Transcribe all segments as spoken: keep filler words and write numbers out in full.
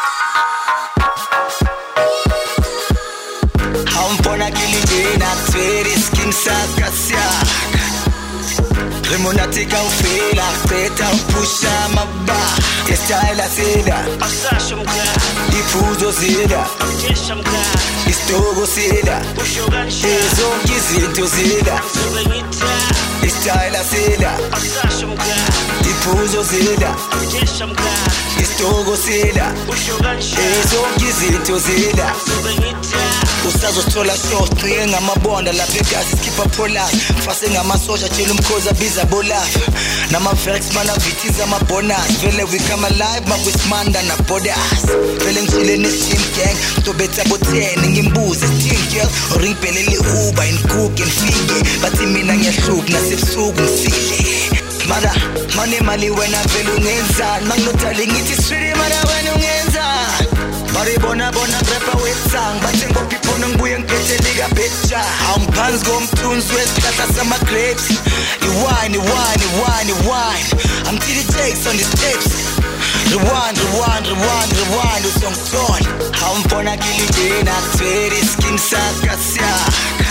Hampona kilingena tsweri skin saka siaka Remonatika ufela Teta upusha maba Estayla seda Asasha mga Ifuzo seda Jesha mga Istogo seda Ushogansha Ezonki zinto seda Subengita Estayla seda Asasha mga Ifuzo seda Jesha mga Istogo seda Ushogansha Ezonki zinto seda Subengita Usazothola short three ngamabonda la Vegas skipper polar fase ngamasosha tshela umkhoza biza bolafa nama vex mana vithiza ama bonus vele we come alive makwisimanda na borders vele ngishile ne team gang to betha bo ten ngimbuze team girl or ngiphelele uba in cook and fige bathi mina ngiyahluka nasebusuku ngisile mara mane mali wena vele ungenzani manginothali ngithi sweet mara wena ungenzani Bari bona bona rapper wetsang Bathi ngophiphono ngibuye ngiphethe lika betja Angiphansi komthunzi wesihlahla sama grapes Iwine, iwine, iwine, iwine I'm T D Jakes on the steps Rewind, rewind, rewind, rewind Usongithola Hawumbona kilingena Kuthwele skin saka siyaka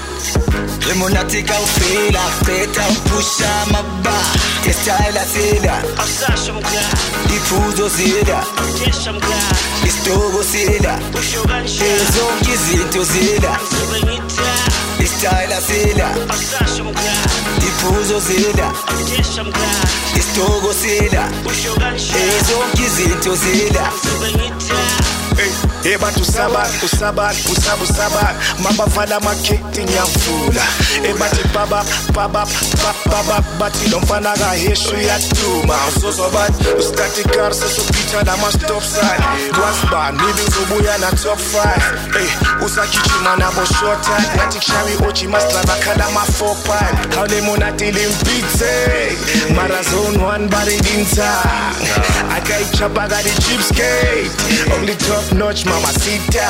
Remonatika ufela Teta upusha maba Estayla seda Asasha mga Ifuzo seda Jesha mga Istogo seda Ushogansha Ezonki zinto seda Subengita Estayla seda Asasha mga Ifuzo seda Jesha mga Istogo seda Ushogansha Ezonki zinto seda Subengita Hey bantu sabat, usabat, usab usabat Mabafana makekti nyamfula Hey bati babap, babap, bap babap Bati lomfana ga heshu ya tuma Usoso bat, ustati car Soso pita na ma stop sign Dwas bar, nibi ubuya na top five Hey, usakichi mana bo short time Natik shawi ochi masla bakada ma four pipe Haule monati limpite Mara zone one bari dinta Akai chapa ga di cheapskate Only top notch mamacita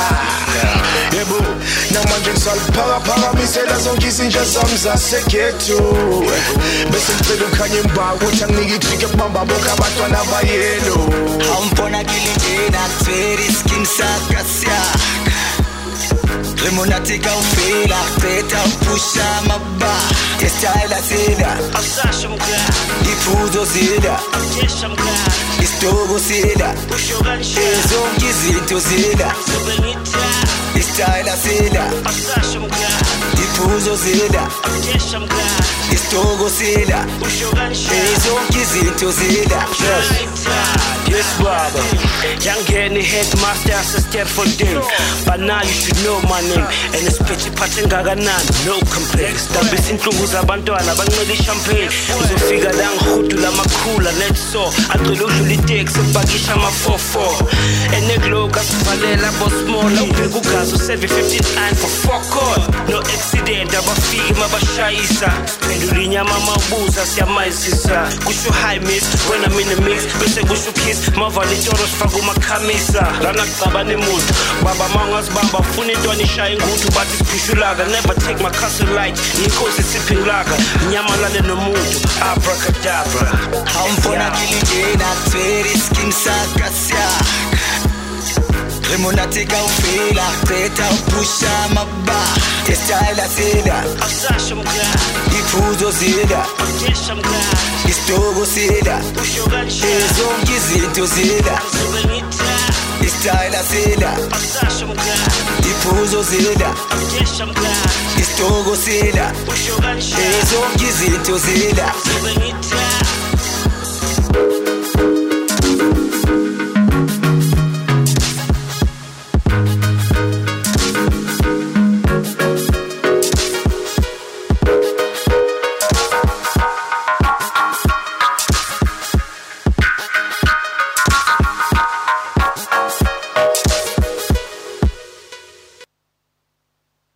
Yebo, namanje ngisal para para misela zonke izinja zami zasekhethu Bese ngicela ukhanye imbawu uthi anginikijike bamba bonke abantwana bayelo Hawumbona kilingena Kuthwele skin saka siyaka Remonatika ufela Teta upusha maba Estayla seda Asasha mga Ifuzo seda Jesha mga Istogo seda Ushogansha Ezonki zinto seda Subengita Estayla seda Asasha mga Ifuzo seda Jesha mga Istogo seda Ushogansha Ezonki zinto seda Yes, brother. Young Henny headmaster, assistant for day. But now you should know my name. And it's pitchy patching gaganan, no complaints. Dambi sintlungu zabantwana bangcela champagne. Uzofika la ngihudu la makhula let's so. Agcela udlula iteksi ubhakisha ama four four. Eneglo kasivalela bo small. Ubheka ugazi u-seven fifty-nine for fuck all. No accident abafiki mabashayisa. Sphendula inyama mabuza siyamayisisa. Kusho high miss when I'm in the mix. Bese kusho kiss mavalitoro sifaka umakhamisa lana kucabana emuntu baba mangazibamba ufuna intwana ishaya inguthu bathi siphushulaga never take my castle light inkosi siphingulaga nyamalane nomuntu abracadabra Hawumbona kilingena Kuthwele skin saka siyaka Remonatika ufela Teta upusha maba Estayla seda Asasha mga Ifuzo seda Jesha mga Istogo seda Ushogansha Ezonki zinto seda Subengita Estayla seda Asasha mga Ifuzo seda Jesha mga Istogo seda Ushogansha Ezonki zinto seda Subengita